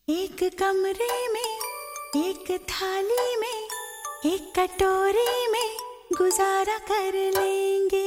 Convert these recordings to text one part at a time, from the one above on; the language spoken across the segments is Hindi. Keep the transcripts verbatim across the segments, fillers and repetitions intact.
एक कमरे में, एक थाली में, एक कटोरी में गुजारा कर लेंगे।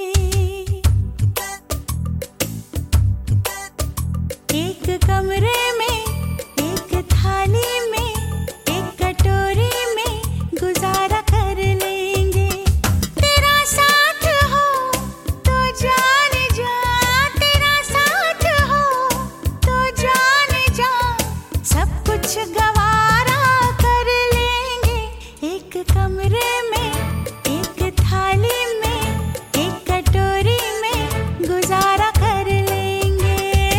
एक कमरे में, एक थाली में, एक कटोरी में गुजारा कर लेंगे। तेरा साथ हो तो जान जा, तेरा साथ हो तो जान जा, सब कुछ गवारा कर लेंगे। एक कमरे में, एक थाली में, एक कटोरी में गुजारा कर लेंगे।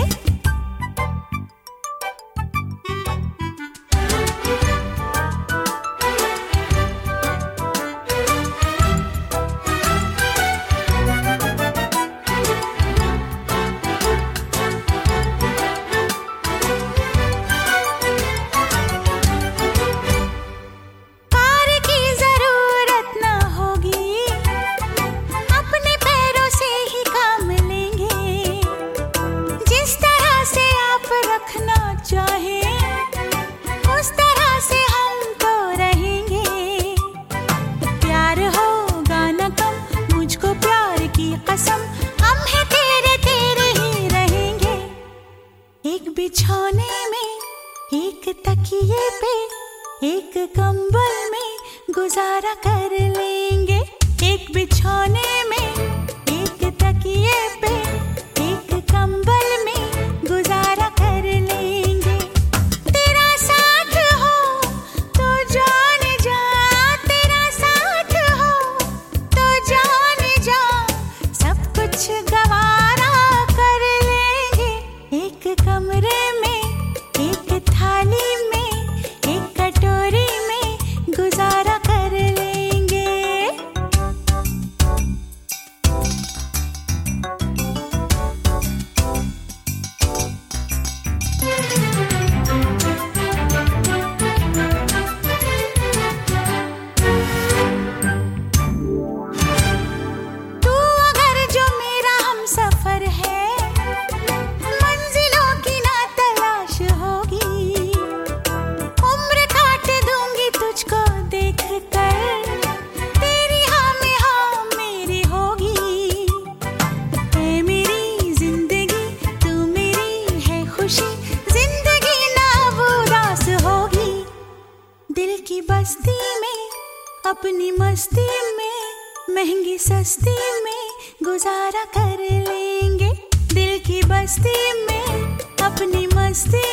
कार की जरूरत ना होगी, अपने पैरों से ही काम लेंगे। जिस तरह से आप रखना चाहें उस तरह से हम तो रहेंगे। प्यार होगा न कम, मुझको प्यार की कसम, हम हैं तेरे तेरे ही रहेंगे। एक बिछौने में, एक तकिए पे, एक कंबल में गुजारा कर लेंगे। एक बिछौने में, एक तकिए पे, एक कंबल में गुजारा कर लेंगे। तेरा साथ हो तो जान जा, तेरा साथ हो तो जान जा, सब कुछ गवारा कर लेंगे। एक कमरे में, एक थाली में, एक कटोरी में गुजारा कर लेंगे। तू अगर जो मेरा हम सफर है, मंजिलों की ना तलाश होगी। उम्र काट दूंगी तुझको देख कर, तेरी हाँ में हाँ मेरी होगी। ऐ मेरी जिंदगी, तू मेरी है खुशी, जिंदगी ना अब उदास होगी। दिल की बस्ती में, अपनी मस्ती में, महंगी सस्ती में गुजारा कर लेंगे। दिल की बस्ती में, अपनी मस्ती